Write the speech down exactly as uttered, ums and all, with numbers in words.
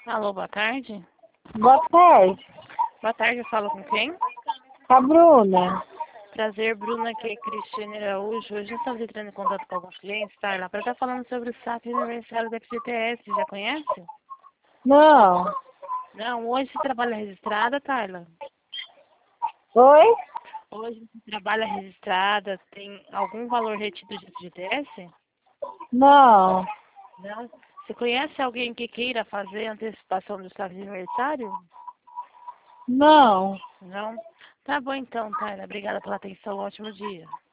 Alô, boa tarde. Boa tarde. Boa tarde, eu falo com quem? A Bruna. Prazer, Bruna, aqui é Cristiane Araújo. Hoje estamos entrando em contato com alguns clientes, Tarla, para estar falando sobre o saque aniversário da F G T S. Já conhece? Não. Não, hoje você trabalha registrada, Tarla? Oi? Hoje você trabalha registrada, tem algum valor retido de F G T S? Não. Não. Você conhece alguém que queira fazer antecipação do saque de aniversário? Não. Não? Tá bom então, Tarla. Obrigada pela atenção. Ótimo dia.